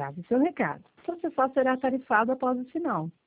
grave seu recado. Você só será tarifado após o sinal.